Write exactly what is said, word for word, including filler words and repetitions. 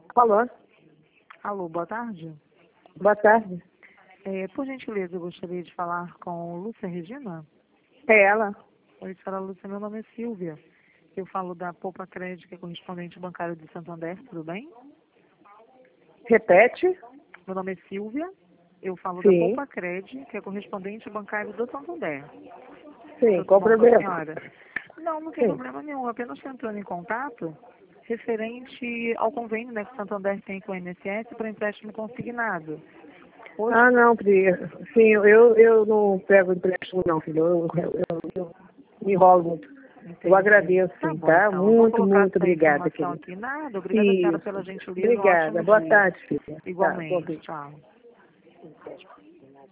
Alô? Alô, boa tarde. Boa tarde. É, por gentileza, eu gostaria de falar com Lúcia Regina. É ela? Oi, senhora Lúcia, meu nome é Silvia. Eu falo da Poupa Crédito, que é correspondente bancário de Santander, tudo bem? Repete? Meu nome é Silvia. Eu falo da Sim. Poupa Crédito, que é correspondente bancário do Santander. Sim, Tudo qual o bom com a problema? senhora? Não, não tem Sim. problema nenhum. Apenas estou entrando em contato referente ao convênio, né, que o Santander tem com o I N S S para empréstimo consignado. Hoje, Ah, não, Pri. Sim, eu, eu não pego empréstimo não, filho. Eu, eu, eu, eu me enrolo muito. entendi. Eu agradeço, Tá sim, bom, tá? então. Eu vou Muito, colocar muito essa obrigada, informação querida. aqui. Nada, obrigada, senhora, Isso. pela gentileza. Um Obrigada. ótimo Boa dia. tarde, filha. Tá, bom Igualmente. dia. Tchau.